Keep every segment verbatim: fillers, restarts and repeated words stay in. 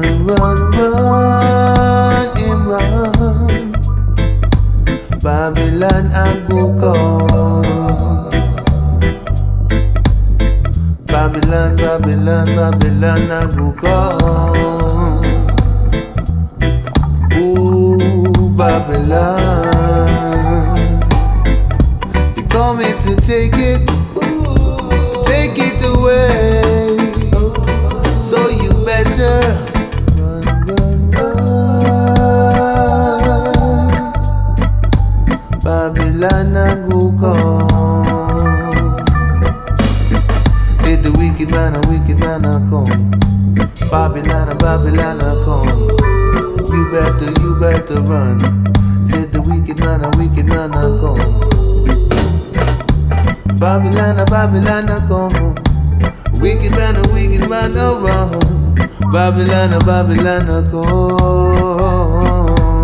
Run, run, run, him run. Babylon I go come. Babylon, Babylon, Babylon I go come. Ooh, Babylon. They coming to take it, take it away. So you better run, run, run. Babylon I go come. Did the wicked man, a wicked man I come. Babylon, a Babylon I come. You better, you better run. Said the wicked man, a wicked man I come. Babylon, a Babylon I come. Wicked man, a wicked man I run. Babylon, a Babylon I come.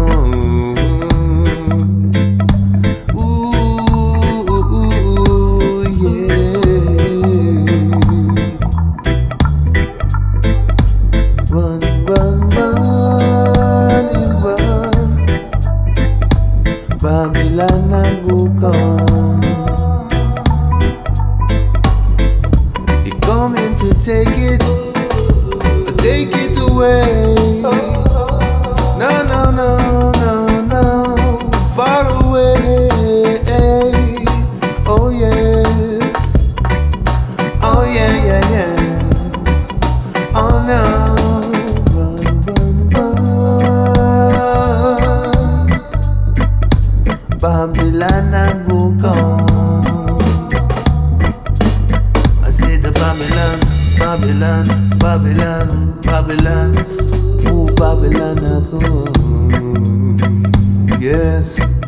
Babylon I go come. He coming to take it, take it away. No, no, no, no, no, far away. Oh yes, oh yeah, yeah, yes. Oh no. Babylon I go come. I say the Babylon, Babylon, Babylon, Babylon. Oh, Babylon I go. Yes.